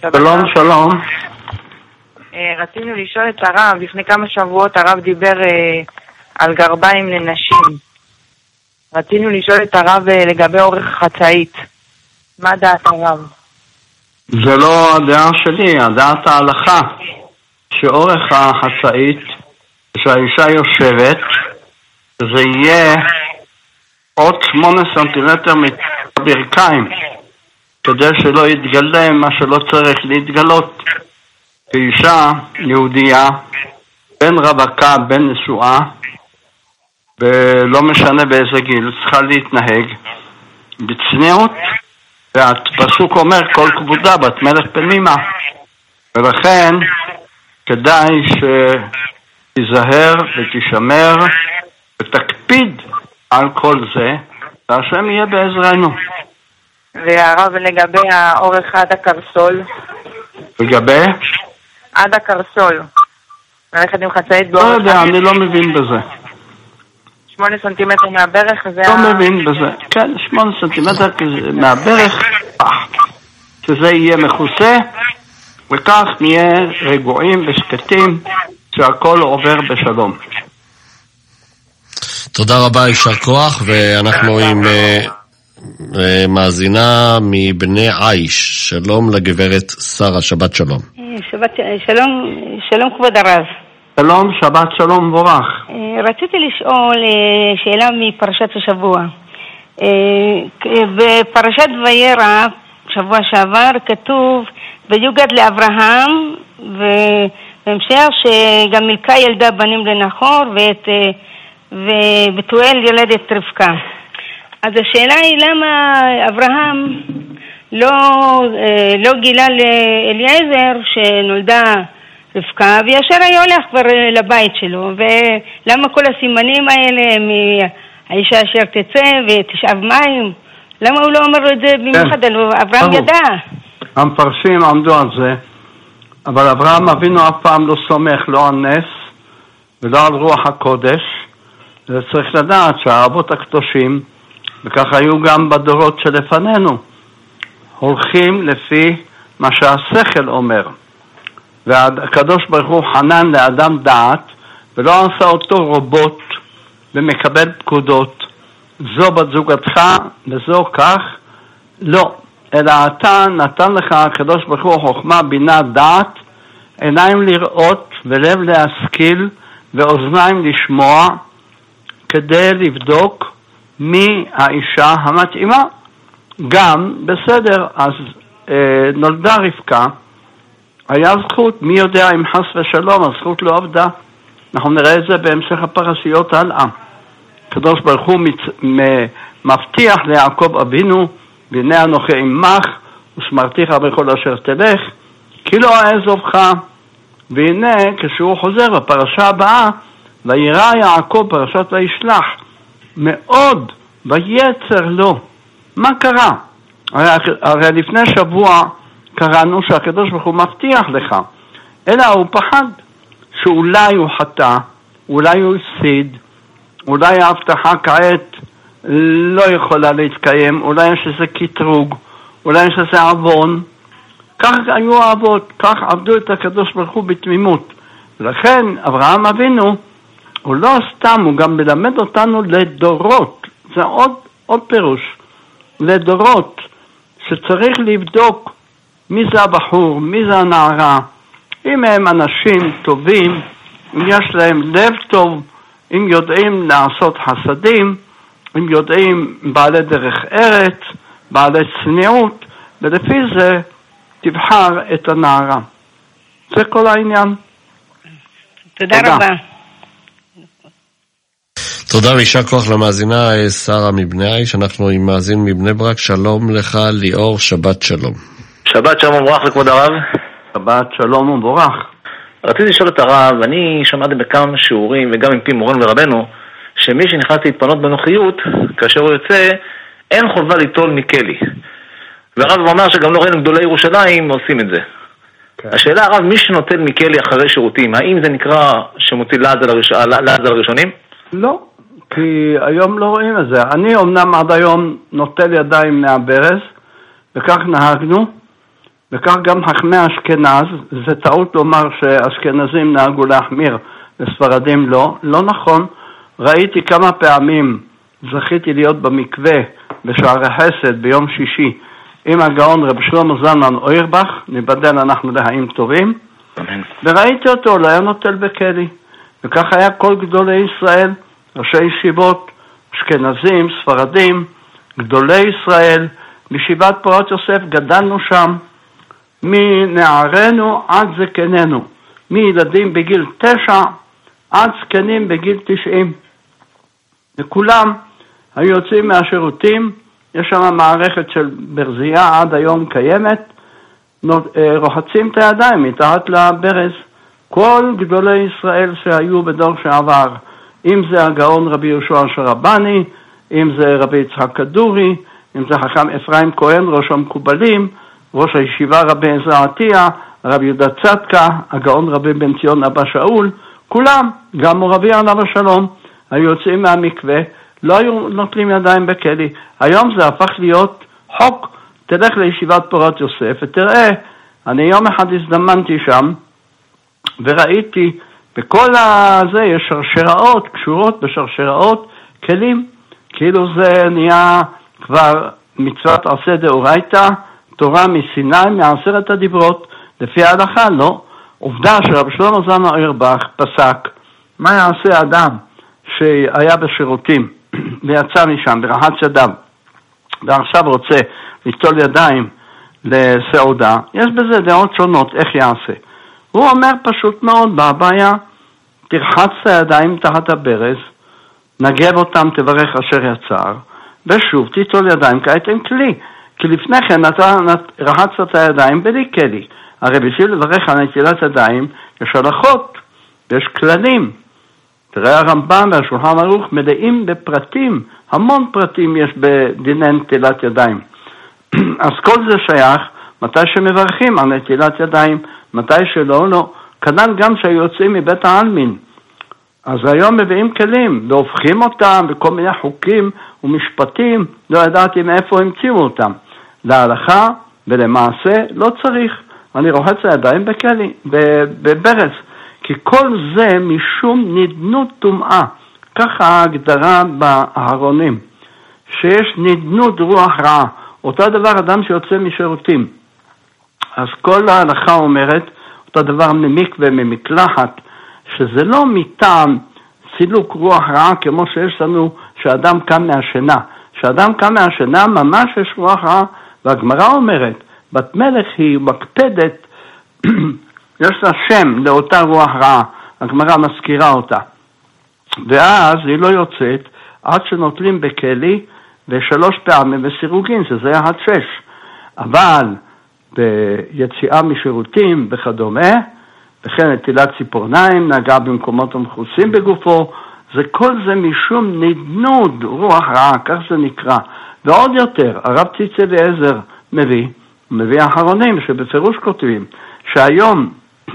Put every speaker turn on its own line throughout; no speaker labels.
שלום, שלום.
רצינו לשאול את הרב, לפני כמה שבועות הרב דיבר על גרביים לנשים. רצינו לשאול את הרב לגבי אורך חצאית. מה דעת הרב?
זה לא הדעה שלי, הדעת ההלכה. שאורך החצאית, שהאישה יושבת, זה יהיה עוד 8 סנטימטר מברכיים, כדי שלא יתגלה מה שלא צריך להתגלות. כאישה יהודייה, בין רווקה, בין נשואה, ולא משנה באיזה גיל, צריכה להתנהג בצניעות, והפסוק אומר כל כבודה בת מלך פנימה, ולכן כדאי שתיזהר ותשמר ותקפיד על כל זה, והשם יהיה בעזרנו.
והרב לגבי האורך עד הקרסול?
לגבי?
עד הקרסול. ללכת עם חצאית
לא יודע, אני לא מבין בזה.
8 סנטימטר מהברך זה...
לא מבין בזה. כן, 8 סנטימטר מהברך, שזה יהיה מכוסה, וכך נהיה רגועים ושקטים, שהכל עובר בשלום.
תודה רבה, יישר כוח, ואנחנו עם מאזינה מבני עיש. שלום לגברת שרה, שבת שלום.
שלום כבוד הרב.
שלום, שבת שלום מבורך.
רציתי לשאול שאלה מפרשת השבוע. בפרשת וירא, שבוע שעבר, כתוב ויוגד לאברהם, ובהמשך שגם מילכה ילדה בנים לנחור, ובתואל ילד את רבקה. אז השאלה היא למה אברהם לא גילה לאליעזר שנולדה רבקה, וישר היה הולך כבר לבית שלו, ולמה כל הסימנים האלה מהאישה אשר תצא ותשאב מים, למה הוא לא אומר את זה במיוחד? אברהם ידע.
המפרשים עמדו על זה, אבל אברהם אבינו אף פעם לא סומך לא על נס ולא על רוח הקודש. וצריך לדעת שהאבות הקדושים, וכך היו גם בדורות שלפנינו, הולכים לפי מה שהשכל אומר. והקדוש ברוך הוא חנן לאדם דעת, ולא עשה אותו רובוט ומקבל פקודות, זו בת זוגתך וזו כך, לא. אלא אתה נתן לך הקדוש ברוך הוא חוכמה, בינה, דעת, עיניים לראות ולב להשכיל ואוזניים לשמוע, כדי לבדוק מי האישה המתאימה. גם בסדר, אז נולדה רבקה, היה זכות, מי יודע אם חס ושלום, הזכות לא עבדה. אנחנו נראה את זה בהמשך הפרשיות הלאה. הקדוש ברוך הוא מבטיח ליעקב אבינו, והנה אנוכי עמך ושמרתיך בכל אשר תלך, כי לא אעזובך. והנה כשהוא חוזר בפרשה הבאה, וירא יעקב, פרשת וישלח, מאוד ויצר לו. מה קרה? הרי לפני שבוע קראנו שהקדוש ברוך הוא מבטיח לך, אלא הוא פחד שאולי הוא חטא, אולי הוא הפסיד, אולי ההבטחה כעת לא יכולה להתקיים, אולי יש איזה קטרוג, אולי יש איזה עוון. כך היו האבות, כך עבדו את הקדוש ברוך הוא בתמימות. ולכן אברהם אבינו, הוא לא סתם, הוא גם מלמד אותנו לדורות. זה עוד פירוש, לדורות, שצריך לבדוק מי זה הבחור, מי זה הנערה, אם הם אנשים טובים, אם יש להם לב טוב, אם יודעים לעשות חסדים, אם יודעים בעלי דרך ארץ, בעלי צניעות, ולפי זה תבחר את הנערה. זה כל העניין.
תודה רבה.
תודה וישר כוח למאזינה שרה מבני עיש. אנחנו עם מאזין מבני ברק. שלום לך ליאור, שבת שלום.
שבת שלום ומבורך לכבוד הרב.
שבת שלום ומבורך.
רציתי לשאול את הרב, אני שמעתי בכמה שיעורים וגם עם פי מורנו ורבנו, שמי שנכנס להתפנות בנוחיות, כאשר הוא יוצא, אין חובה ליטול מכלי. והרב אומר שגם לא ראינו גדולי ירושלים עושים את זה. השאלה הרב, מי שנוטל מכלי אחרי שירותים, האם זה נקרא שמוציא לעז על הראשונים?
לא, כי היום לא רואים את זה. אני אמנם עד היום נוטל ידיים מהברז, וכך נהגנו, וכך גם חכמי אשכנז, זה טעות לומר שאשכנזים נהגו להחמיר וספרדים לא, לא נכון. ראיתי כמה פעמים, זכיתי להיות במקווה בשערי חסד ביום שישי עם הגאון רב שלמה זלמן אוירבך, נבדל אנחנו לחיים טובים, וראיתי אותו, לא היה נוטל בכלי. וכך היה כל גדולי ישראל, ראשי ישיבות, אשכנזים, ספרדים, גדולי ישראל, בישיבת פורת יוסף גדלנו שם, מנערנו עד זקננו, מילדים בגיל 9 עד זקנים בגיל 90. וכולם היו יוצאים מהשירותים, יש שם מערכת של ברזייה עד היום קיימת, רוחצים את הידיים מתחת לברז. כל גדולי ישראל שהיו בדור שעבר, אם זה הגאון רבי יהושע שרבני, אם זה רבי יצחק כדורי, אם זה חכם אפרים כהן, ראש המקובלים, ראש הישיבה רבי עזרא עטיה, רבי יהודה צדקה, הגאון רבי בן ציון אבא שאול, כולם, גם מורבי עליו השלום, היו יוצאים מהמקווה, לא היו נוטלים ידיים בכלי. היום זה הפך להיות חוק. תלך לישיבת פורת יוסף ותראה, אני יום אחד הזדמנתי שם וראיתי בכל הזה יש שרשראות, קשורות בשרשראות כלים, כאילו זה נהיה כבר מצוות עשה דאורייתא, תורה מסיני, מעשרת הדיברות. לפי ההלכה לא. עובדה שרב שלמה זלמן אוירבך פסק, מה יעשה אדם שהיה בשירותים ויצא משם ברחץ ידיו ועכשיו רוצה ליטול ידיים לסעודה, יש בזה דעות שונות איך יעשה. הוא אומר פשוט מאוד, בבעיה תרחץ את הידיים תחת הברז, נגב אותם, תברך אשר יצר, ושוב תיטול ידיים כעת עם כלי, כי לפני כן אתה רחצת את הידיים בלי כלי. הרי בשביל לברך על נטילת ידיים יש הלכות ויש כללים. תראה הרמב"ם והשולחן ערוך מלאים בפרטים, המון פרטים יש בדיני נטילת ידיים. אז כל זה שייך מתי שמברכים על נטילת ידיים, מתי שלא, לא. כנ"ל גם שיוצאים מבית העלמין. אז היום מביאים כלים והופכים אותם בכל מיני חוקים ומשפטים, לא ידעתי מאיפה המציאו אותם. להלכה ולמעשה לא צריך. אני רוחץ הידיים בכלי, בברז. כי כל זה משום נדנות טומאה. ככה ההגדרה באהרונים. שיש נדנות רוח רעה. אותו דבר אדם שיוצא משירותים. אז כל ההלכה אומרת, אותו דבר ממקווה ממקלחת, שזה לא מטעם סילוק רוח רעה כמו שיש לנו שאדם קם מהשינה. שאדם קם מהשינה ממש יש רוח רעה, והגמרא אומרת, בת מלך היא מקפדת, יש לה שם לאותה רוח רעה, הגמרא מזכירה אותה. ואז היא לא יוצאת עד שנוטלים בכלי, ושלוש פעמים בסירוגין, שזה היה עד 6. אבל ביציאה משירותים וכדומה, וכן נטילת ציפורניים, נגע במקומות המכוסים בגופו, זה כל זה משום נדנוד רוח רעה, כך זה נקרא. ועוד יותר, הרב ציץ אליעזר מביא האחרונים שבפירוש כותבים, שהיום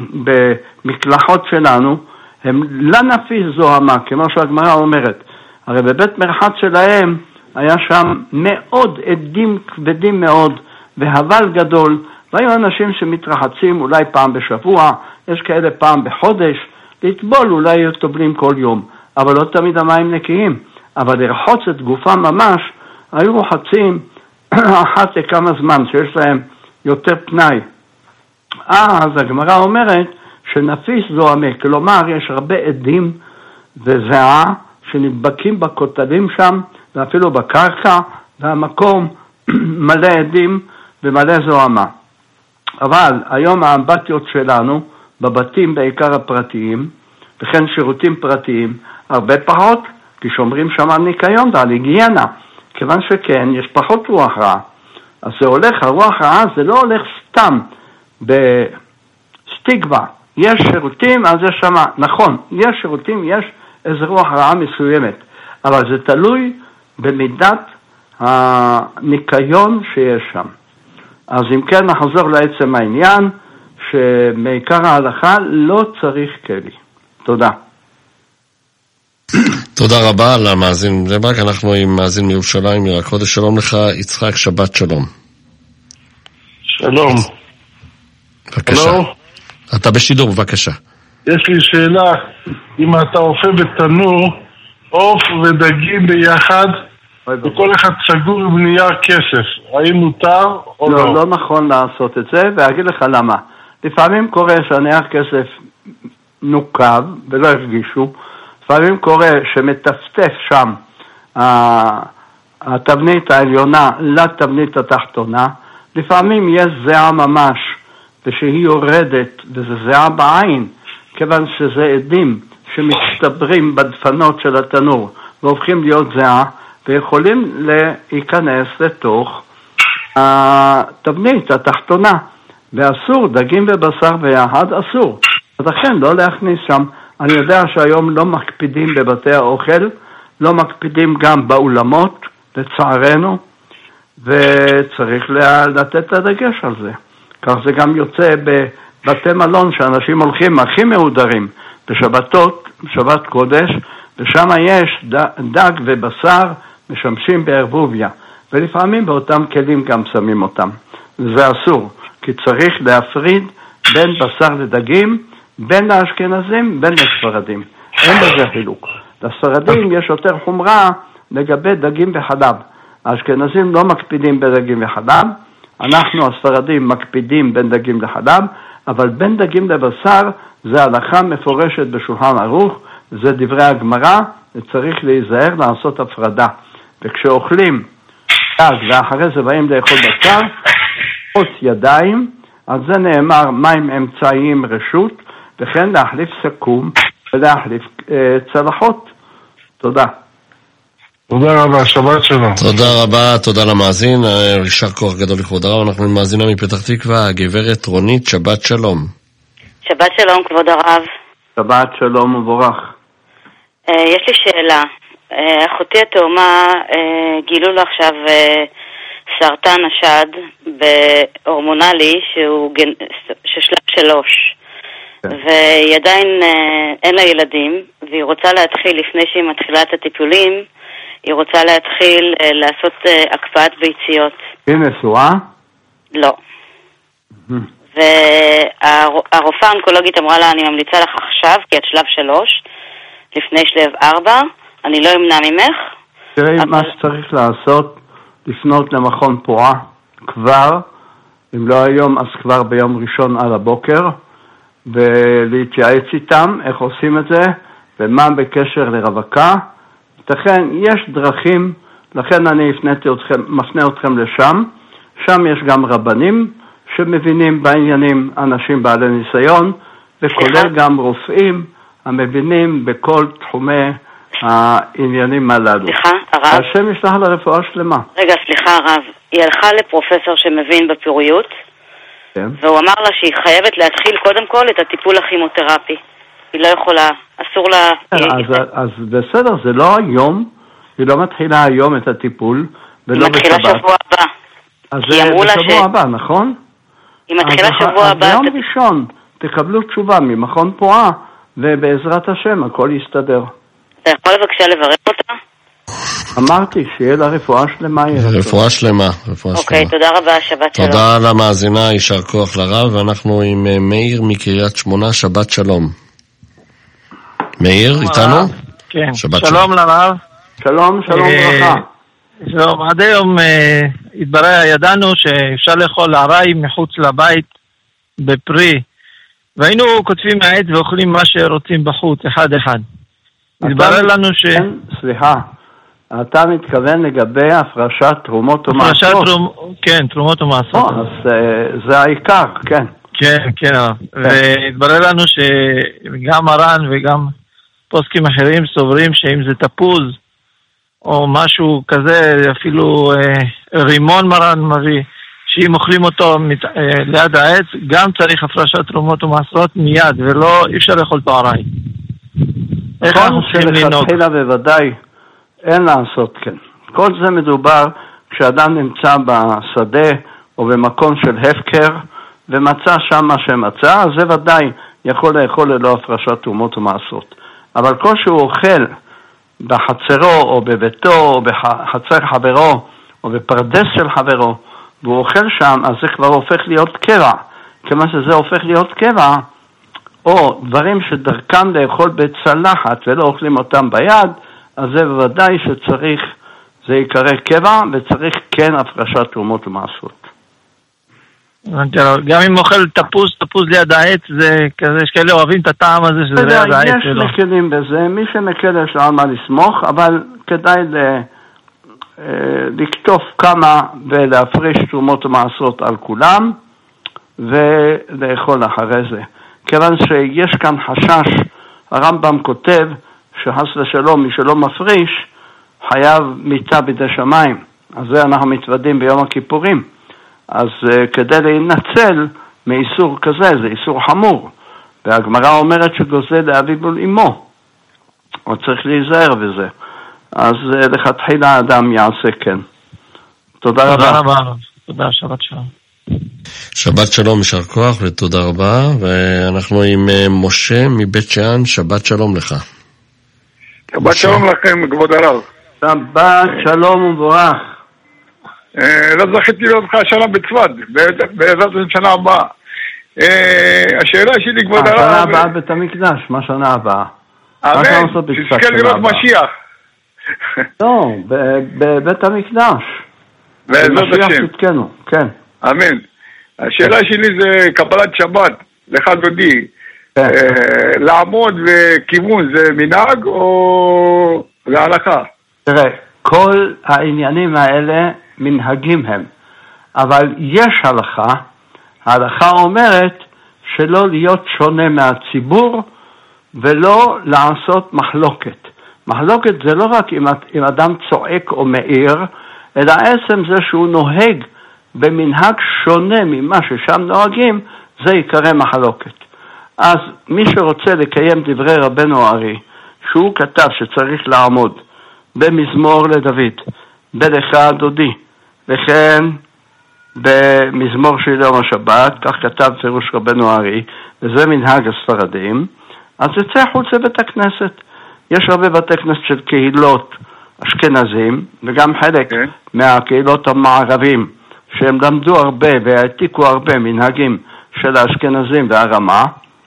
במקלחות שלנו הם לא נפיס זוהמה, כמו שהגמרא אומרת. הרי בבית מרחץ שלהם היה שם מאוד עדים כבדים מאוד, והבל גדול, והיו אנשים שמתרחצים אולי פעם בשבוע, יש כאלה פעם בחודש, לטבול אולי היו טובלים כל יום, אבל לא תמיד המים נקיים. אבל לרחוץ את גופם ממש, היו רוחצים אחת לכמה זמן, שיש להם יותר פנאי. אז הגמרא אומרת שנפיס זוהמה, כלומר יש הרבה עדים וזיעה שנדבקים בכותלים שם, ואפילו בקרקע, והמקום מלא עדים ומלא זוהמה. אבל היום האמבטיות שלנו, בבתים בעיקר הפרטיים, וכן שירותים פרטיים, הרבה פחות, כי שומרים שם על ניקיון ועל היגיינה, כיוון שכן, יש פחות רוח רעה. אז זה הולך, הרוח רעה זה לא הולך סתם בסטיגמה. יש שירותים, אז יש שם, נכון, יש שירותים, יש איזו רוח רעה מסוימת, אבל זה תלוי במידת הניקיון שיש שם. אז אם כן, נחזור לעצם העניין, שמעיקר ההלכה לא צריך כלי. תודה.
תודה רבה למאזין בני ברק. אנחנו עם מאזין מירושלים, עיר הקודש. שלום לך, יצחק, שבת שלום.
שלום.
בבקשה. אתה בשידור, בבקשה.
יש לי שאלה, אם אתה אופה בתנור, עוף ודגים ביחד, וכל אחד סגור עם נייר כסף, האם מותר או לא?
לא, לא נכון לעשות את זה, ואגיד לך למה. לפעמים קורה שהנייר כסף נוקב ולא הרגישו, לפעמים קורה שמטפטף שם התבנית העליונה לתבנית התחתונה, לפעמים יש זהה ממש, ושהיא יורדת, וזה זהה בעין, כיוון שזה עדים שמצטברים בדפנות של התנור, והופכים להיות זהה, ויכולים להיכנס לתוך התבנית התחתונה, ואסור, דגים ובשר ביחד, אסור. אז לכן לא להכניס שם. אני יודע שהיום לא מקפידים בבתי האוכל, לא מקפידים גם באולמות, לצערנו, וצריך לתת את הדגש על זה. כך זה גם יוצא בבתי מלון שאנשים הולכים הכי מהודרים בשבתות, בשבת קודש, ושם יש דג ובשר משמשים בערבוביה, ולפעמים באותם כלים גם שמים אותם. זה אסור, כי צריך להפריד בין בשר לדגים, בין לאשכנזים, בין לספרדים. אין בזה חילוק. לספרדים יש יותר חומרה לגבי דגים וחלב. האשכנזים לא מקפידים בדגים וחלב, אנחנו הספרדים מקפידים בין דגים לחלב, אבל בין דגים לבשר זה הלכה מפורשת בשולחן ערוך, זה דברי הגמרא, וצריך להיזהר לעשות הפרדה. וכשאוכלים דג ואחרי זה באים לאכול בשר, חוץ ידיים, על זה נאמר מים אמצעיים רשות, וכן להחליף סכו"ם ולהחליף צלחות. תודה.
תודה רבה, שבת שלום.
תודה רבה, תודה למאזין, יישר כוח גדול לכבוד הרב. אנחנו עם מאזינה מפתח תקווה, הגברת רונית, שבת שלום.
שבת שלום, כבוד הרב.
שבת שלום ובורך.
יש לי שאלה. אחותי התאומה גילו לה עכשיו סרטן השד בהורמונלי שהוא שלב 3. והיא עדיין אין לה ילדים, והיא רוצה להתחיל, לפני שהיא מתחילה את הטיפולים, היא רוצה להתחיל לעשות הקפאת ביציות.
היא נשואה?
לא. והרופאה האונקולוגית אמרה לה, אני ממליצה לך עכשיו, כי את שלב 3, לפני שלב 4, אני לא אמנע ממך.
תראי, מה שצריך לעשות, לפנות למכון פועה, כבר, אם לא היום, אז כבר ביום ראשון על הבוקר, ולהתייעץ איתם איך עושים את זה, ומה בקשר לרווקה. לכן יש דרכים, לכן אני מפנה אתכם לשם. שם יש גם רבנים שמבינים בעניינים, אנשים בעלי ניסיון, וכולל גם רופאים המבינים בכל תחומי העניינים הללו.
סליחה, הרב?
השם ישלח לה רפואה שלמה.
רגע, סליחה, הרב. היא הלכה לפרופסור שמבין בפוריות,
כן.
והוא אמר לה שהיא חייבת להתחיל קודם כל את הטיפול הכימותרפי. היא לא יכולה, אסור לה...
אז בסדר, זה לא היום, היא לא מתחילה היום את הטיפול, ולא בשבת.
היא מתחילה שבוע הבא.
אז זה בשבוע הבא, נכון?
היא מתחילה שבוע הבא.
אז ביום ראשון תקבלו תשובה ממכון פועה, ובעזרת השם הכל יסתדר.
אתה יכול לבקשה לברך אותה?
אמרתי שיהיה לה רפואה שלמה.
רפואה שלמה.
אוקיי, תודה רבה, שבת שלום.
תודה למאזינה, יישר כוח לרב, ואנחנו עם מאיר מקריית שמונה, שבת שלום. מאיר, איתנו?
כן, שלום לרב.
שלום, שלום ברכה.
שלום, עד היום ידענו שאפשר לאכול עראי מחוץ לבית בפרי, והיינו כותבים מהעץ ואוכלים מה שרוצים בחוץ, אחד אחד. התברר לנו
סליחה, אתה מתכוון לגבי הפרשת תרומות ומעשרות?
כן, תרומות ומעשרות.
אז זה העיקר, כן.
כן, כן. והתברר לנו שגם מרן וגם פוסקים אחרים סוברים שאם זה תפוז או משהו כזה, אפילו רימון מרן מביא, שאם אוכלים אותו ליד העץ, גם צריך הפרשת תרומות ומעשרות מיד, ולא אי אפשר לאכול פערי. איך אנחנו צריכים לנהוג?
לכתחילה בוודאי אין לעשות כן. כל זה מדובר כשאדם נמצא בשדה או במקום של הפקר ומצא שם מה שמצא, אז זה ודאי יכול לאכול ללא הפרשת תרומות ומעשרות. אבל כל שהוא אוכל בחצרו או בביתו או בחצר חברו או בפרדס של חברו והוא אוכל שם, אז זה כבר הופך להיות קרע. כמה שזה הופך להיות קבע, או דברים שדרכם לאכול בצלחת ולא אוכלים אותם ביד, אז זה בוודאי שצריך, זה יקרא קבע, וצריך כן הפרשת תרומות ומעשרות.
גם אם אוכל תפוז ליד העץ, זה כזה, יש כאלה אוהבים את הטעם הזה שזה ליד העץ.
יש מקלים בזה, מי שמקל יש לו על מה לסמוך, אבל כדאי לקטוף כמה ולהפריש תרומות ומעשרות על כולם, ולאכול אחרי זה. כיוון שיש כאן חשש, הרמב"ם כותב שחס ושלום מי שלא מפריש חייב מיתה בידי שמיים, אז זה אנחנו מתוודים ביום הכיפורים. אז כדי להינצל מאיסור כזה, זה איסור חמור, והגמרא אומרת שגוזל לאביו ולאמו, הוא צריך להיזהר בזה. אז לכתחילה האדם יעשה כן. תודה רבה.
תודה רבה. תודה, שבת שלום.
שבת שלום, יישר כוח ותודה רבה. ואנחנו עם משה מבית שאן. שבת שלום לך.
שבת שלום לכם, כבוד הרב.
שבת שלום ומבורך.
לא זכיתי לראות לך השנה בצפת, בעזרת השנה הבאה. השאלה שלי, כבוד הרב...
השנה הבאה בית המקדש, מה שנה הבאה?
אמן, שתזכה לראות משיח.
לא, בבית המקדש.
בעזרת השם.
תתקנו, כן.
אמן. השאלה שלי זה קבלת שבת, לך דודי. לעמוד וכיוון זה מנהג או להלכה?
תראה, כל העניינים האלה מנהגים הם, אבל יש הלכה. ההלכה אומרת שלא להיות שונה מהציבור ולא לעשות מחלוקת. מחלוקת זה לא רק אם אדם צועק או מאיר, אלא עצם זה שהוא נוהג במנהג שונה ממה ששם נוהגים, זה יקרא מחלוקת. אז מי שרוצה לקיים דברי רבנו ארי, שהוא כתב שצריך לעמוד במזמור לדוד, בלך דודי, וכן במזמור של יום השבת, כך כתב פירוש רבנו ארי, וזה מנהג הספרדים, אז יצא חוץ לבית הכנסת. יש הרבה בתי כנסת של קהילות אשכנזים, וגם חלק מהקהילות המערבים, שהם למדו הרבה והעתיקו הרבה מנהגים של האשכנזים והרמה,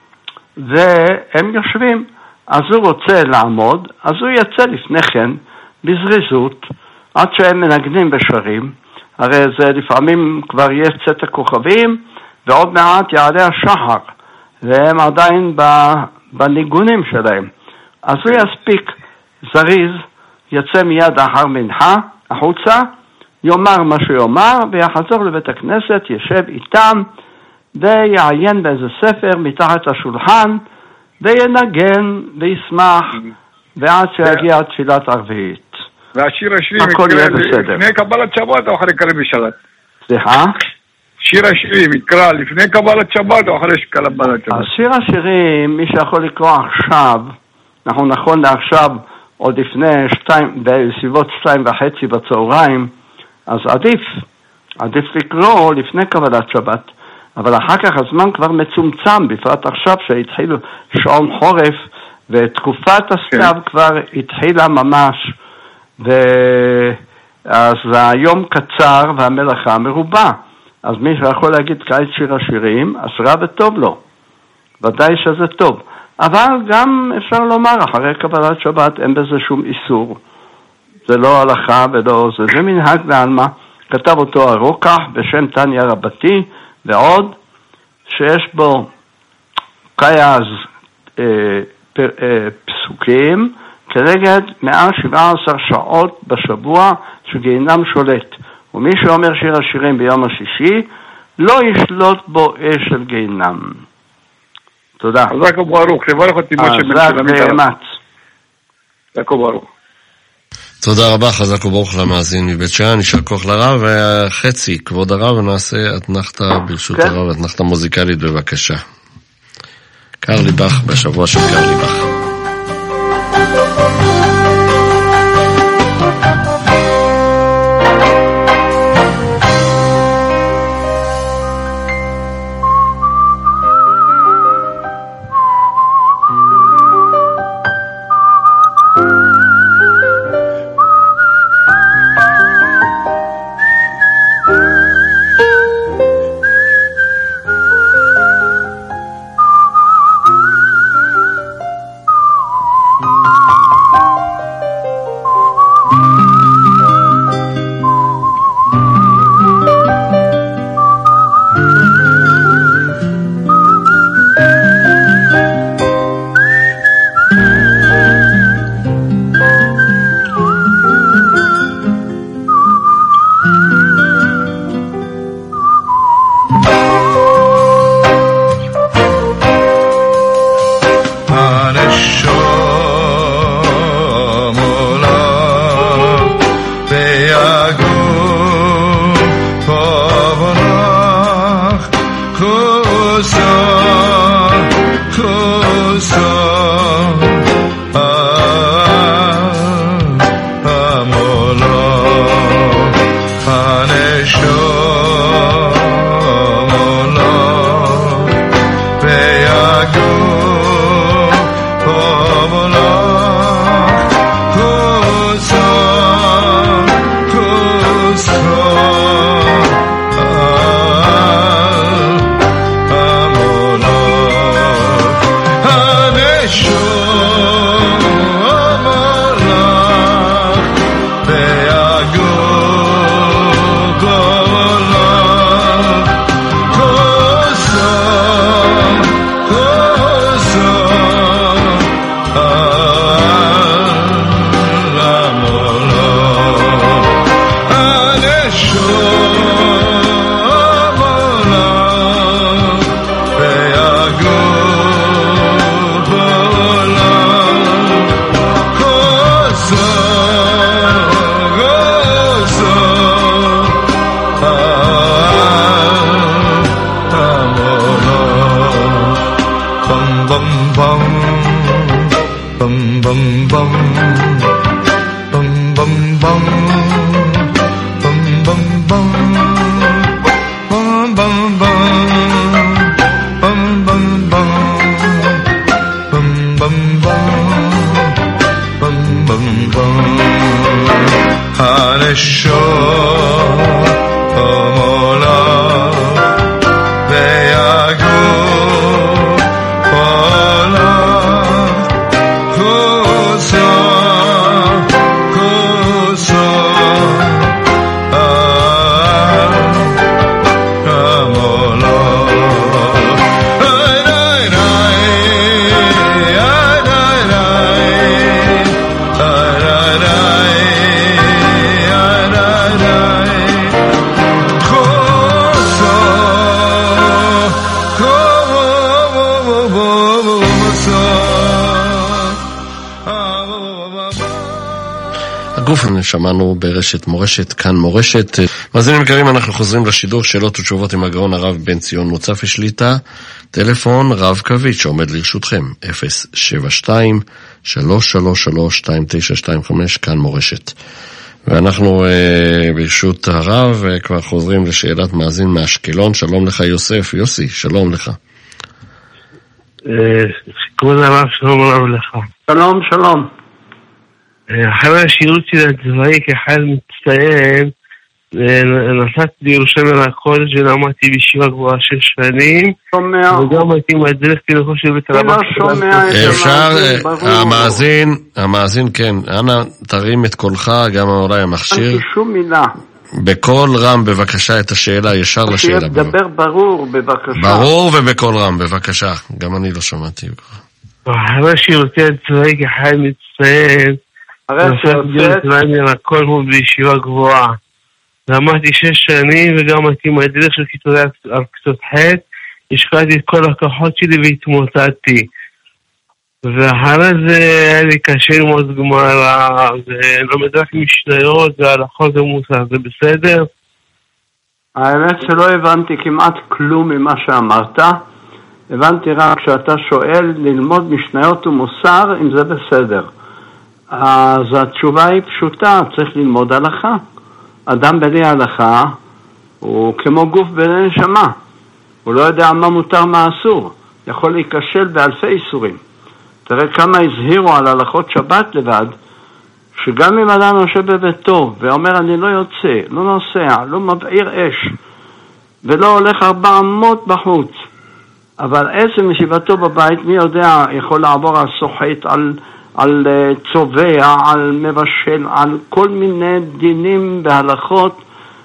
והם יושבים. אז הוא רוצה לעמוד, אז הוא יצא לפני כן בזריזות, עד שהם מנגנים בשרים, הרי זה לפעמים כבר יש צאת הכוכבים, ועוד מעט יעלה השחר, והם עדיין בניגונים שלהם. אז הוא יספיק זריז, יצא מיד אחר מנחה, החוצה, יאמר מה שיאמר, ויחזור לבית הכנסת, ישב איתם, ויעיין באיזה ספר מתחת השולחן, וינגן וישמח, ועד שיגיע תפילת ערבית.
והשיר השירים יקרא לפני קבלת שבת או אחרי קרב בשבת?
סליחה?
שיר השירים יקרא לפני קבלת שבת או אחרי קבלת שבת?
השיר השירים, מי שיכול לקרוא עכשיו, אנחנו נכון לעכשיו, עוד לפני בסביבות 2:30 בצהריים, אז עדיף לקרוא לפני קבלת שבת, אבל אחר כך הזמן כבר מצומצם, בפרט עכשיו שהתחילו שעון חורף, ותקופת הסתיו כבר התחילה ממש, אז היום קצר והמלאכה מרובה. אז מי שיכול להגיד קיץ שיר השירים, אז רע וטוב לו, ודאי שזה טוב. אבל גם אפשר לומר, אחרי קבלת שבת אין בזה שום איסור. זה לא הלכה ולא זה מנהג בעלמא. כתב אותו הרוקח בשם תניא רבתי, ועוד שיש בו כיאז פסוקים כנגד 117 שעות בשבוע שגיהינם שולט. ומי שאומר שיר השירים ביום השישי, לא ישלוט בו אש של גיהינם. תודה.
חזק וברוך, תברך אותי משה בן
שלמת.
חזק וברוך.
תודה רבה, חזק וברוך למאזין מבית שאן, יישר כוח לרב, וחצי, כבוד הרב, ונעשה אתנחתא ברשות הרב, אתנחתא מוזיקלית בבקשה. קרלי בך, בשבוע של קרלי בך.
bum bum bum bum bum bum bum bum bum bum bum bum bum bum bum bum bum bum bum hanesho omola veyago
שמענו ברשת מורשת, כאן מורשת. מאזינים יקרים, אנחנו חוזרים לשידור שאלות ותשובות עם הגאון הרב בן ציון מוצפי שליטה. טלפון רב קווית שעומד לרשותכם 072-333-2925, כאן מורשת. ואנחנו ברשות הרב כבר חוזרים לשאלת מאזין מאשקלון. שלום לך יוסף. יוסי, שלום לך.
כבוד הרב, שלום רב לך.
שלום, שלום.
אחרי השירות של הצבאי כחייל מצטיין, נסעתי לירושלים הקודש ולמדתי בישיבה גבוהה 6 שנים, וגם הייתי מדריך תינוקות של בית רבן.
אפשר, המאזין, כן, אנא תרים את קולך, גם אולי המכשיר.
אין שום מילה.
בקול רם בבקשה את השאלה, ישר לשאלה.
דבר ברור בבקשה.
ברור ובקול רם בבקשה, גם אני לא שמעתי.
אחרי שירותי הצבאי כחייל מצטיין, הכל הוא בישיבה גבוהה. למדתי 6 שנים וגם הייתי מדריך של כיתות ח'. השקעתי את כל הכוחות שלי והתמוטטתי. ואחרי זה היה לי קשה ללמוד גמרא, ולמד רק משניות והלכות ומוסר. זה בסדר?
האמת שלא הבנתי כמעט כלום ממה שאמרת. הבנתי רק שאתה שואל ללמוד משניות ומוסר אם זה בסדר. אז התשובה היא פשוטה, צריך ללמוד הלכה. אדם בלי הלכה הוא כמו גוף בלי נשמה. הוא לא יודע מה מותר מה אסור. יכול להיכשל באלפי איסורים. תראה כמה הזהירו על הלכות שבת לבד, שגם אם אדם יושב בביתו ואומר אני לא יוצא, לא נוסע, לא מבעיר אש, ולא הולך 400 בחוץ, אבל עצם ישיבתו בבית, מי יודע, יכול לעבור על סוחט, על צובע, על מבשל, על כל מיני דינים בהלכות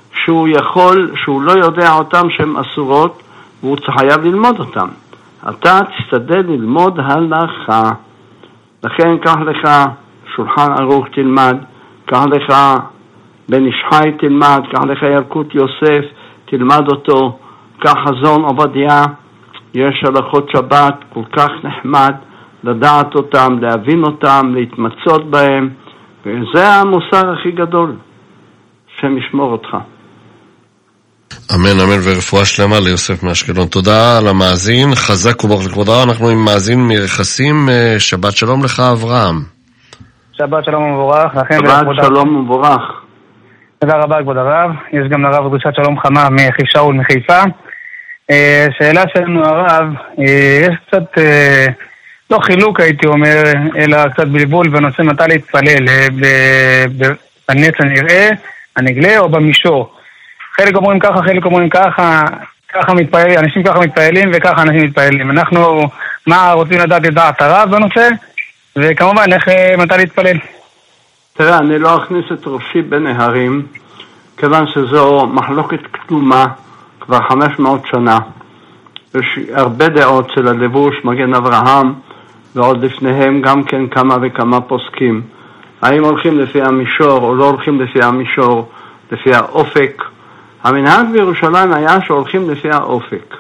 שהוא לא יודע אותם שהם אסורות, והוא חייב ללמוד אותם. אתה תשתדל ללמוד הלכה. לכן קח לך שולחן ערוך תלמד, קח לך בן איש חי תלמד, קח לך ילקוט יוסף, תלמד אותו, קח חזון עובדיה, יש הלכות שבת כל כך נחמד, לדעת אותם, להבין אותם, להתמצות בהם, וזה המוסר הכי גדול, השם ישמור אותך.
אמן, אמן, ורפואה שלמה ליוסף מאשקלון. תודה על המאזין, חזק וברוך לכבודו. אנחנו עם מאזין מרכסים. שבת שלום לך אברהם.
שבת שלום ומבורך.
שבת שלום ומבורך.
תודה רבה כבוד הרב. יש גם לרב דרישת שלום חמה מאחיו שאול מחיפה. שאלה שלנו הרב, יש קצת לא חילוק הייתי אומר, אלא קצת בלבול בנושא מתי להתפלל, בנץ הנראה, הנגלה או במישור. חלק אומרים ככה, חלק אומרים ככה מתפעלים, אנשים ככה מתפעלים וככה אנשים מתפעלים. אנחנו רוצים לדעת את דעת הרב בנושא, וכמובן מתי להתפלל.
תראה, אני לא אכניס את ראשי בין ההרים, כיוון שזו מחלוקת כתומה כבר 500 שנה. יש הרבה דעות של הלבוש, מגן אברהם, ועוד לפניהם גם כן כמה וכמה פוסקים. האם הולכים לפי המישור או לא הולכים לפי המישור, לפי האופק. המנהג בירושלים היה שהולכים לפי האופק.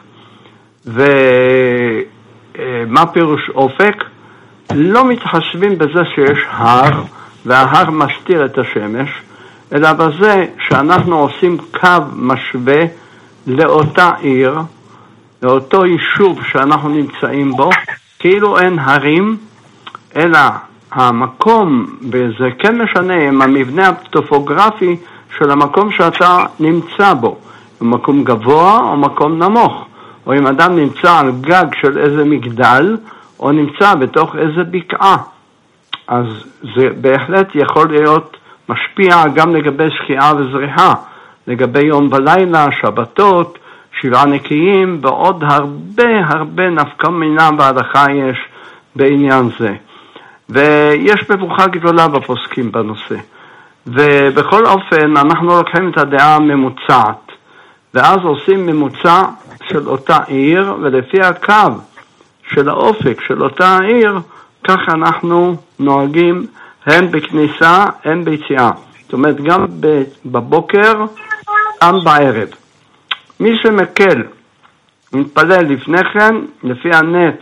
ומה פירוש אופק? לא מתחשבים בזה שיש הר, וההר מסתיר את השמש, אלא בזה שאנחנו עושים קו משווה לאותה עיר, לאותו יישוב שאנחנו נמצאים בו, כאילו אין הרים, אלא המקום, וזה כן משנה עם המבנה הטופוגרפי של המקום שאתה נמצא בו, מקום גבוה או מקום נמוך, או אם אדם נמצא על גג של איזה מגדל, או נמצא בתוך איזה בקעה. אז זה בהחלט יכול להיות משפיע גם לגבי שקיעה וזריחה, לגבי יום ולילה, שבתות, שבעה נקיים, ועוד הרבה נפקא מינה בהלכה יש בעניין זה. ויש מבוכה גדולה בפוסקים בנושא. ובכל אופן אנחנו לוקחים את הדעה הממוצעת, ואז עושים ממוצע של אותה עיר, ולפי הקו של האופק של אותה עיר, כך אנחנו נוהגים הן בכניסה, הן ביציאה. זאת אומרת, גם בבוקר, גם בערב. מי שמקל, מתפלל לפני כן, לפי הנץ,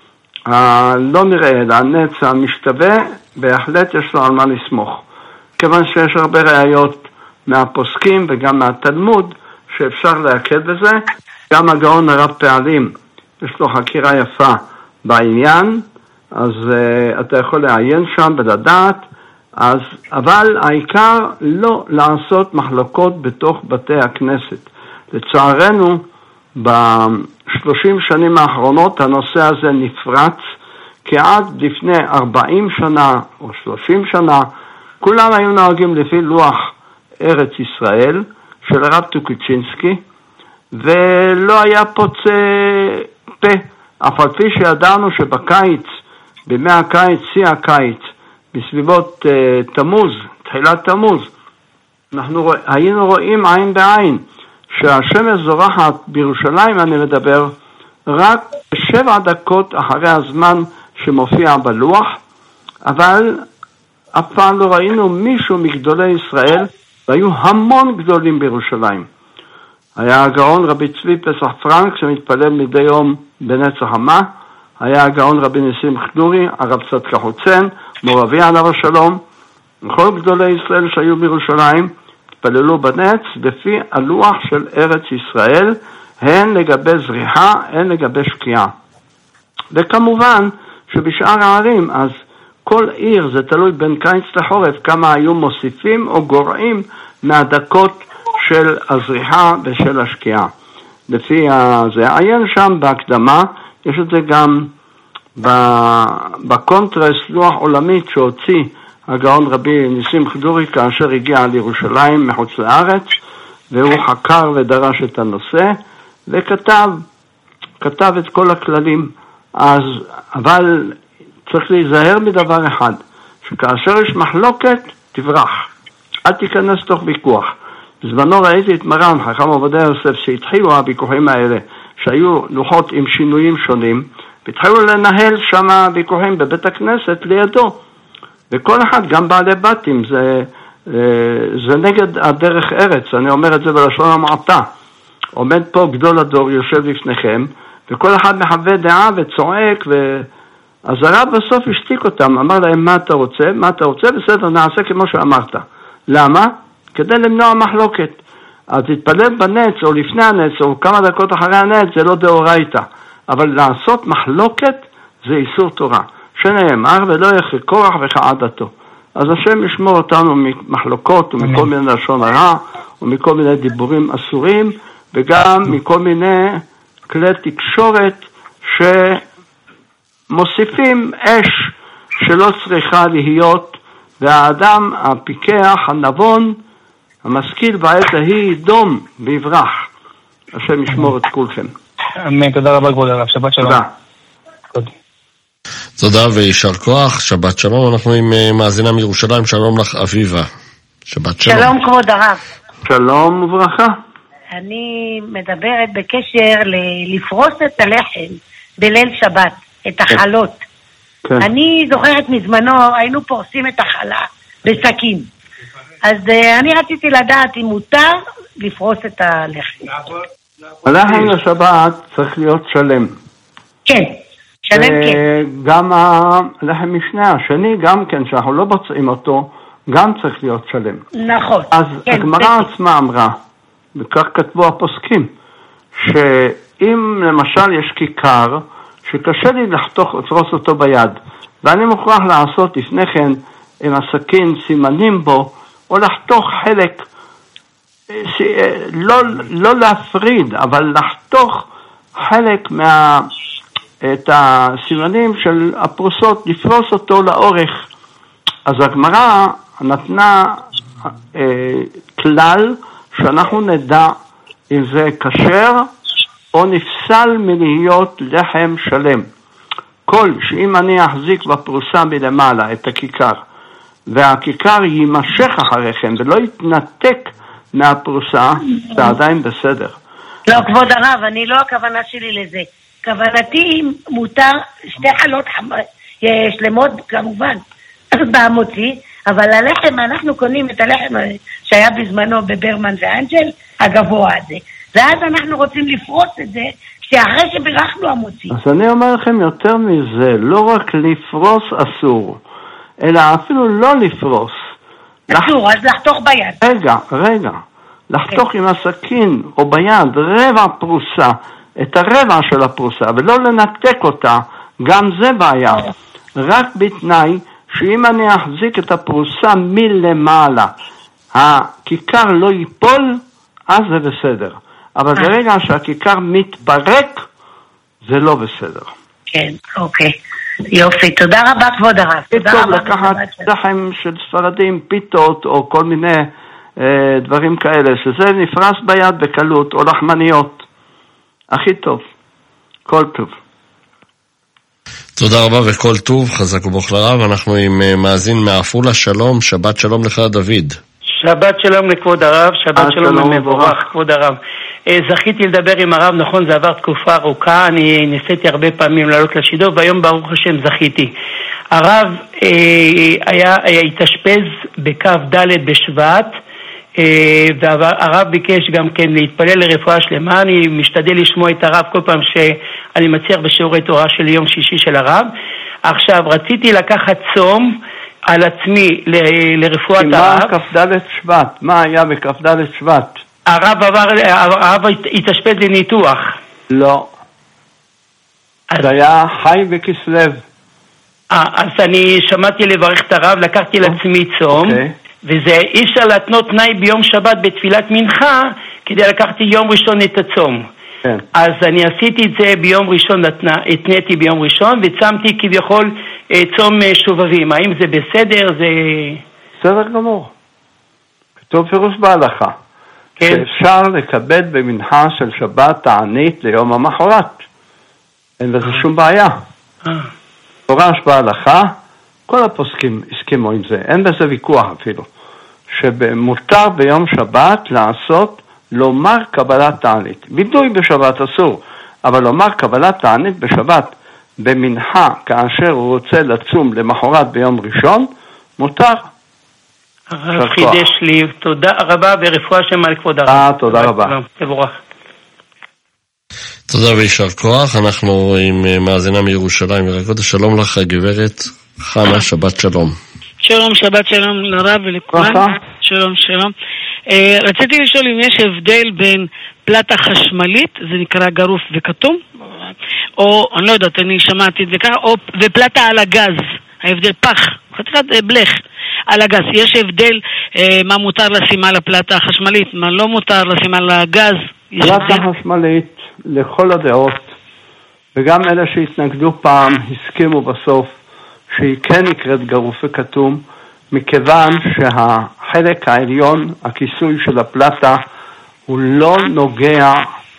לא נראה, אלא הנץ המשתווה, בהחלט יש לו על מה לסמוך. כיוון שיש הרבה ראיות מהפוסקים וגם מהתלמוד, שאפשר להקל בזה. גם הגאון הרב פעלים, יש לו חקירה יפה בעניין, אז אתה יכול לעיין שם ולדעת, אבל העיקר לא לעשות מחלוקות בתוך בתי הכנסת. לצערנו, ב30 שנים האחרונות הנושא הזה נפרץ, כי עד לפני 40 שנה או 30 שנה, כולם היו נוהגים לפי לוח ארץ ישראל של הרב טוקיצ'ינסקי, ולא היה פוצה פה, אף על פי שידענו שבקיץ, בימי הקיץ, שיא הקיץ, בסביבות תמוז, תחילת תמוז, אנחנו היינו רואים עין בעין, שהשמש זורחת בירושלים, אני מדבר, רק 7 דקות אחרי הזמן שמופיע בלוח, אבל אף פעם לא ראינו מישהו מגדולי ישראל, והיו המון גדולים בירושלים. היה הגאון רבי צבי פסח פרנק, שמתפלל מדי יום בנץ החמה, היה הגאון רבי ניסים חדורי, הרב צדקה חוצן, מור אבי עליו השלום, וכל גדולי ישראל שהיו בירושלים, התפללו בנץ לפי הלוח של ארץ ישראל, הן לגבי זריחה, הן לגבי שקיעה. וכמובן שבשאר הערים, אז כל עיר, זה תלוי בין קיץ לחורף, כמה היו מוסיפים או גורעים מהדקות של הזריחה ושל השקיעה. לפי זה, עיין שם בהקדמה, יש את זה גם בקונטרס לוח עולמית שהוציא הגאון רבי ניסים חדורי כאשר הגיע לירושלים מחוץ לארץ, והוא חקר ודרש את הנושא וכתב את כל הכללים. אבל צריך להיזהר מדבר אחד, שכאשר יש מחלוקת תברח, אל תיכנס תוך ויכוח. בזמנו ראיתי את מרן חכם עובדיה יוסף שהתחילו הוויכוחים האלה, שהיו לוחות עם שינויים שונים, והתחילו לנהל שם ויכוחים בבית הכנסת לידו, וכל אחד, גם בעלי בתים, זה נגד הדרך ארץ, אני אומר את זה בלשון המעטה. עומד פה גדול הדור, יושב לפניכם, וכל אחד מחווה דעה וצועק, אז הרב בסוף השתיק אותם, אמר להם, מה אתה רוצה? מה אתה רוצה? בסדר, נעשה כמו שאמרת. למה? כדי למנוע מחלוקת. אז להתפלל בנץ, או לפני הנץ, או כמה דקות אחרי הנץ, זה לא דאורייתא. אבל לעשות מחלוקת, זה איסור תורה. שנאמר, ולא יחי קורח וכעדתו. אז השם ישמור אותנו ממחלוקות, ומכל מיני לשון הרע, ומכל מיני דיבורים אסורים, וגם מכל מיני כלי תקשורת, שמוסיפים אש שלא צריכה להיות, והאדם הפיקח, הנבון, המשכיל בעת ההיא דום ויברח. השם ישמור את כולכם.
אמן, תודה רבה כבוד הרב, שבת שלום.
תודה.
תודה וישר כוח, שבת שלום. אנחנו עם מאזינה מירושלים, שלום לך אביבה. שבת שלום.
שלום כבוד הרב.
שלום וברכה.
אני מדברת בקשר לפרוס את הלחם בליל שבת, את החלות.
כן.
אני זוכרת מזמנו, היינו פורסים את החלה בסכין. אז אני רציתי לדעת אם מותר לפרוס את הלחם.
הלחם לשבת צריך להיות שלם.
כן, שלם כן.
גם הלחם משנה, השני גם כן, שאנחנו לא בוצעים אותו, גם צריך להיות שלם.
נכון.
אז הגמרא עצמה אמרה, וכך כתבו הפוסקים, שאם למשל יש כיכר שקשה לי לפרוס אותו ביד, ואני מוכרח לעשות לפני כן עם הסכין סימנים בו, או לחתוך חלק, לא להפריד, אבל לחתוך חלק את הסימנים של הפרוסות, לפרוס אותו לאורך. אז הגמרא נתנה כלל שאנחנו נדע אם זה כשר או נפסל מלהיות לחם שלם. שאם אני אחזיק בפרוסה מלמעלה את הכיכר, והכיכר יימשך אחריכם ולא יתנתק מהפרוסה, זה עדיין בסדר.
לא, כבוד הרב, אני לא הכוונה שלי לזה. כוונתי מותר שתי חלות שלמות כמובן במוציא, אבל הלחם, אנחנו קונים את הלחם שהיה בזמנו בברמן ואנג'ל, הגבוה הזה. ואז אנחנו רוצים לפרוס את זה, שאחרי שבירכנו המוציא.
אז אני אומר לכם יותר מזה, לא רק לפרוס אסור, אלא אפילו לא לפרוס.
אסור, אז לחתוך ביד.
רגע. לחתוך עם הסכין או ביד רבע פרוסה, את הרבע של הפרוסה, ולא לנתק אותה, גם זה בעיה. רק בתנאי שאם אני אחזיק את הפרוסה מלמעלה, הכיכר לא ייפול, אז זה בסדר. אבל ברגע שהכיכר מתפרק, זה לא בסדר.
כן, אוקיי. יופי, תודה רבה כבוד הרב.
טוב לקחת לחם של ספרדים, פיתות או כל מיני דברים כאלה, שזה נפרס ביד בקלות, או לחמניות. הכי טוב. כל טוב.
תודה רבה וכל טוב, חזק וברוך לרב. אנחנו עם מאזין מעפולה. שלום, שבת שלום לך דוד.
שבת שלום לכבוד הרב, שבת שלום ומבורך כבוד הרב. זכיתי לדבר עם הרב, נכון, זה עבר תקופה ארוכה, אני ניסיתי הרבה פעמים לעלות לשידור, והיום ברוך השם זכיתי. הרב התאשפז בכף ד' בשבט, והרב ביקש גם כן להתפלל לרפואה שלמה. אני משתדל לשמוע את הרב כל פעם שאני מצליח בשיעורי תורה של יום שישי של הרב. עכשיו רציתי לקחת צום על עצמי לרפואת הרב.
מה כף ד' שבט? מה היה בכף ד' שבט?
הרב התאשפז לניתוח.
לא. זה היה חי בכסלו.
אז אני שמעתי לברך את הרב, לקחתי לעצמי צום. וזה אי אפשר להתנות תנאי ביום שבת בתפילת מנחה כדי לקחתי יום ראשון את הצום. כן. אז אני עשיתי את זה ביום ראשון, התניתי ביום ראשון וצמתי כביכול צום שובבים. האם זה בסדר? זה
בסדר גמור. כתוב פירוש בהלכה. כן. שאפשר לקבל במנחה של שבת תענית ליום המחרת. אין בזה שום בעיה. פורש בהלכה, כל הפוסקים הסכימו עם זה, אין בזה ויכוח אפילו, שמותר ביום שבת לעשות, לומר קבלת תענית. בידוי בשבת אסור, אבל לומר קבלת תענית בשבת, במנחה, כאשר הוא רוצה לצום למחרת ביום ראשון, מותר.
הרב חידש לי, תודה רבה ורפואה שלמה לכבוד הרב.
תודה רבה.
תבורך.
תודה וישר כוח. אנחנו עם מאזינה מירושלים ורקודה. שלום לך גברת חנה, שבת שלום.
שלום, שבת שלום לרב ולכולם. שלום, שלום. רציתי לשאול אם יש הבדל בין פלטה חשמלית, זה נקרא גרוף וכתום, או, אני לא יודעת, אני שמעתי את זה ככה, או ופלטה על הגז, ההבדל פח, חתיכת בלך על הגז. יש הבדל מה מותר לשים על הפלטה החשמלית, מה לא מותר לשים על הגז.
פלטה חשמלית, לכל הדעות, וגם אלה שהתנגדו פעם, הסכימו בסוף, שהיא כן נקראת גרוף וכתום, מכיוון שהחלק העליון, הכיסוי של הפלטה, הוא לא נוגע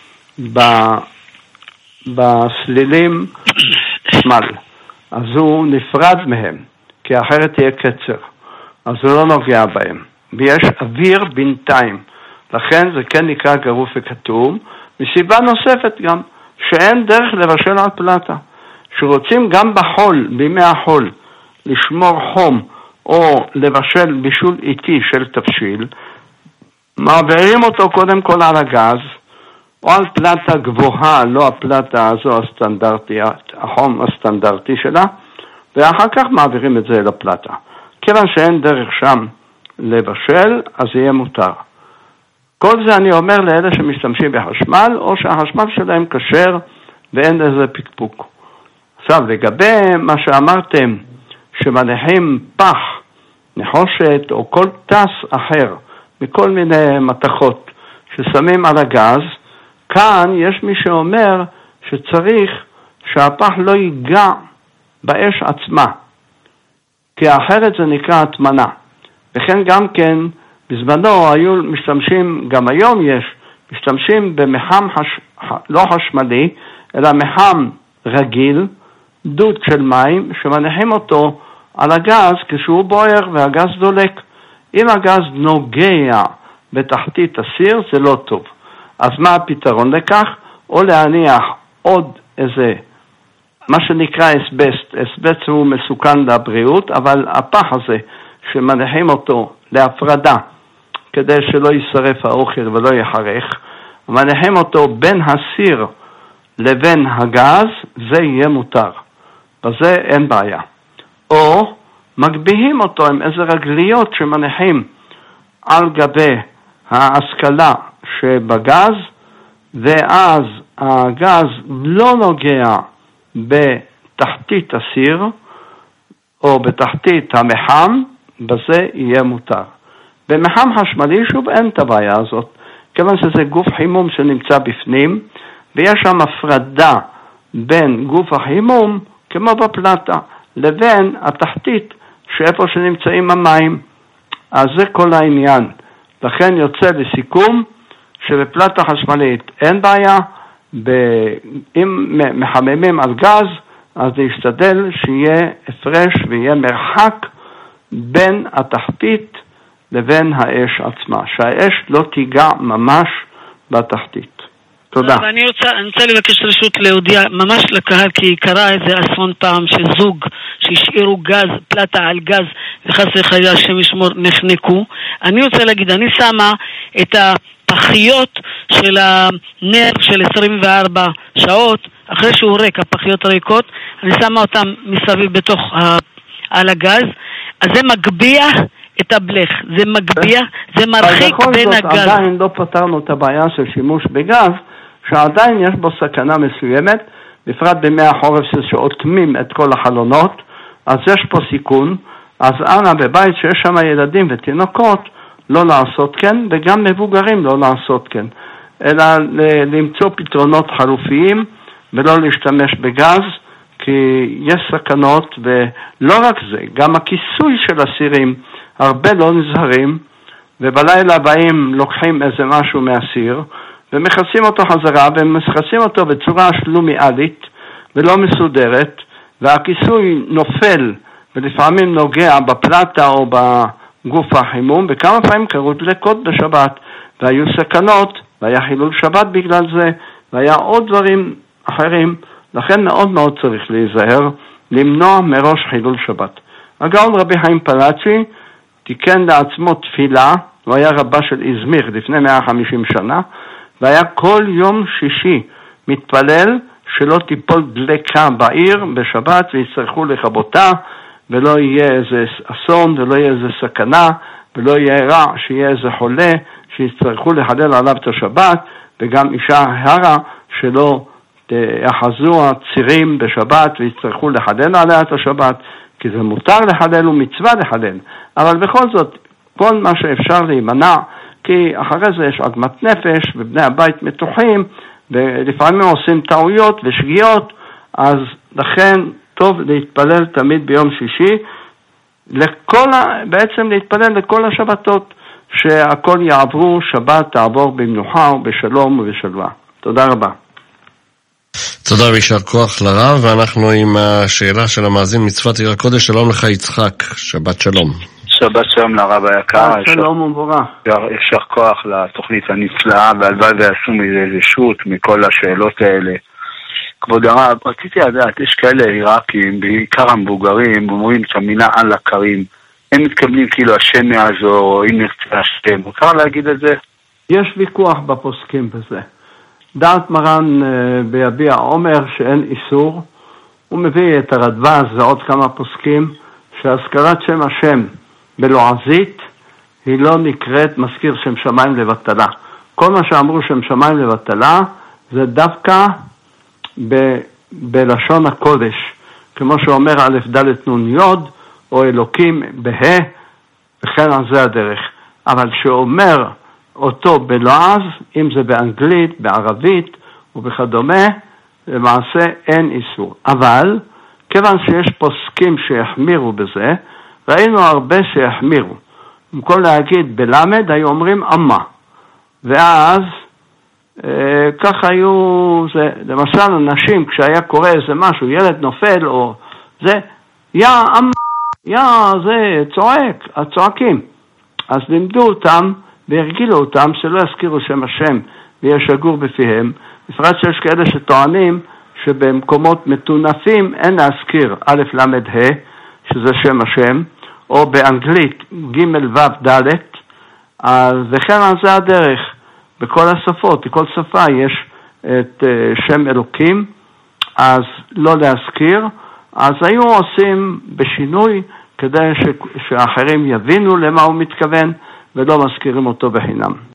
בסלילים שמאל. אז הוא נפרד מהם, כי אחרת תהיה קצר. אז הוא לא נוגע בהם. ויש אוויר בינתיים. לכן זה כן נקרא גרוף וכתום. מסיבה נוספת גם, שאין דרך לבשל על פלטה. שרוצים גם בחול, בימי החול, לשמור חום, או לבשל בישול איטי של תבשיל, מעבירים אותו קודם כל על הגז, או על פלטה גבוהה, לא הפלטה הזו הסטנדרטית, החום הסטנדרטי שלה, ואחר כך מעבירים את זה לפלטה. כיוון שאין דרך שם לבשל, אז יהיה מותר. כל זה אני אומר לאלה שמשתמשים בחשמל, או שהחשמל שלהם כשר ואין איזה פקפוק. עכשיו, לגבי מה שאמרתם, שמניחים פח, נחושת או כל טס אחר, מכל מיני מתכות ששמים על הגז, כאן יש מי שאומר שצריך שהפח לא ייגע באש עצמה, כי אחרת זה נקרא התמנה. וכן גם כן, בזמנו היו משתמשים, גם היום יש, משתמשים במחם לא חשמלי, אלא מחם רגיל, דוד של מים, שמניחים אותו על הגז כשהוא בוער והגז דולק. אם הגז נוגע בתחתית הסיר, זה לא טוב. אז מה הפתרון לכך? או להניח עוד איזה, מה שנקרא אסבסט. אסבסט הוא מסוכן לבריאות, אבל הפח הזה שמניחים אותו להפרדה, כדי שלא יישרף האוכל ולא יחרך, מניחים אותו בין הסיר לבין הגז, זה יהיה מותר. בזה אין בעיה. או מגביהים אותו עם איזה רגליות שמניחים על גבי ההשכלה שבגז, ואז הגז לא נוגע בתחתית הסיר או בתחתית המחם, בזה יהיה מותר. במחם חשמלי שוב אין את הבעיה הזאת, כיוון שזה גוף חימום שנמצא בפנים, ויש שם הפרדה בין גוף החימום, כמו בפלטה, לבין התחתית שאיפה שנמצאים המים. אז זה כל העניין. לכן יוצא לסיכום שבפלטה חשמלית אין בעיה, אם מחממים על גז, אז להשתדל שיהיה הפרש ויהיה מרחק בין התחתית לבין האש עצמה, שהאש לא תיגע ממש בתחתית. תודה.
אני רוצה לבקש רשות להודיע ממש לקהל, כי קרה איזה אסון פעם שזוג שהשאירו גז, פלטה על גז, וחס וחלילה השם ישמור נחנקו. אני רוצה להגיד, אני שמה את הפחיות של הנר של 24 שעות, אחרי שהוא ריק, הפחיות הריקות, אני שמה אותם מסביב בתוך על הגז, אז זה מגביע את הבלך, זה מגביע, זה מרחיק בין הגז.
בכל זאת עדיין לא פתרנו את הבעיה של שימוש בגז, שעדיין יש בו סכנה מסוימת, בפרט בימי החורף שעוטמים את כל החלונות, אז יש פה סיכון. אז אנא בבית שיש שם ילדים ותינוקות, לא לעשות כן, וגם מבוגרים לא לעשות כן, אלא למצוא פתרונות חלופיים, ולא להשתמש בגז, כי יש סכנות, ולא רק זה, גם הכיסוי של הסירים, הרבה לא נזהרים, ובלילה באים לוקחים איזה משהו מהסיר, ומכסים אותו חזרה, ומכסים אותו בצורה שלומיאלית, ולא מסודרת, והכיסוי נופל, ולפעמים נוגע בפלטה או בגוף החימום, וכמה פעמים קרו דלקות בשבת, והיו סכנות, והיה חילול שבת בגלל זה, והיה עוד דברים אחרים, לכן מאוד מאוד צריך להיזהר, למנוע מראש חילול שבת. הגאון רבי חיים פלאצ'י תיקן לעצמו תפילה, הוא היה רבה של איזמיר לפני 150 שנה, והיה כל יום שישי מתפלל שלא תיפול דלקה בעיר בשבת ויצטרכו לכבותה, ולא יהיה איזה אסון ולא יהיה איזה סכנה, ולא יהיה רע שיהיה איזה חולה שיצטרכו לחלל עליו את השבת, וגם אישה הרה שלא יחזו הצירים בשבת ויצטרכו לחלל עליה את השבת, כי זה מותר לחלל ומצווה לחלל, אבל בכל זאת כל מה שאפשר להימנע, כי אחרי זה יש עגמת נפש ובני הבית מתוחים ולפעמים עושים טעויות ושגיאות, אז לכן טוב להתפלל תמיד ביום שישי, בעצם להתפלל לכל השבתות, שהכל יעברו, שבת תעבור במנוחה ובשלום ובשלווה. תודה רבה.
תודה וישר כוח לרב, ואנחנו עם השאלה של המאזין מצוות עיר הקודש. שלום לך יצחק, שבת שלום.
שבת שלום לרב היקר.
שלום ומבורך.
יישר כוח לתוכנית הנפלאה, והלוואי ועשו מזה רשות מכל השאלות האלה. כבוד הרב, רציתי לדעת, יש כאלה עיראקים, בעיקר המבוגרים, אומרים את המילה על הקרים. הם מתכוונים כאילו השם יעזור, אם נרצה השם. מותר להגיד את זה?
יש ויכוח בפוסקים בזה. דעת מרן ביביע עומר שאין איסור, הוא מביא את הרדב"ז ועוד כמה פוסקים, שהזכרת שם השם בלועזית היא לא נקראת מזכיר שם שמיים לבטלה. כל מה שאמרו שם שמיים לבטלה זה דווקא בלשון הקודש, כמו שאומר א' ד' נ' י', או אלוקים בה', וכן על זה הדרך. אבל שאומר אותו בלועז, אם זה באנגלית, בערבית ובכדומה, למעשה אין איסור. אבל, כיוון שיש פוסקים שהחמירו בזה, ראינו הרבה שהחמירו. במקום להגיד בלמד, היו אומרים אמה. ואז, כך היו, למשל אנשים, כשהיה קורה איזה משהו, ילד נופל או זה, יא אמה, יא זה צועק, הצועקים. אז לימדו אותם והרגילו אותם שלא יזכירו שם השם ויהיה שגור בפיהם, בפרט שיש כאלה שטוענים שבמקומות מתונפים אין להזכיר א' ל' ה', שזה שם השם, או באנגלית ג' ו' ד', וכן על זה הדרך. בכל השפות, בכל שפה יש את שם אלוקים, אז לא להזכיר, אז היו עושים בשינוי כדי שאחרים יבינו למה הוא מתכוון ולא מזכירים אותו בחינם.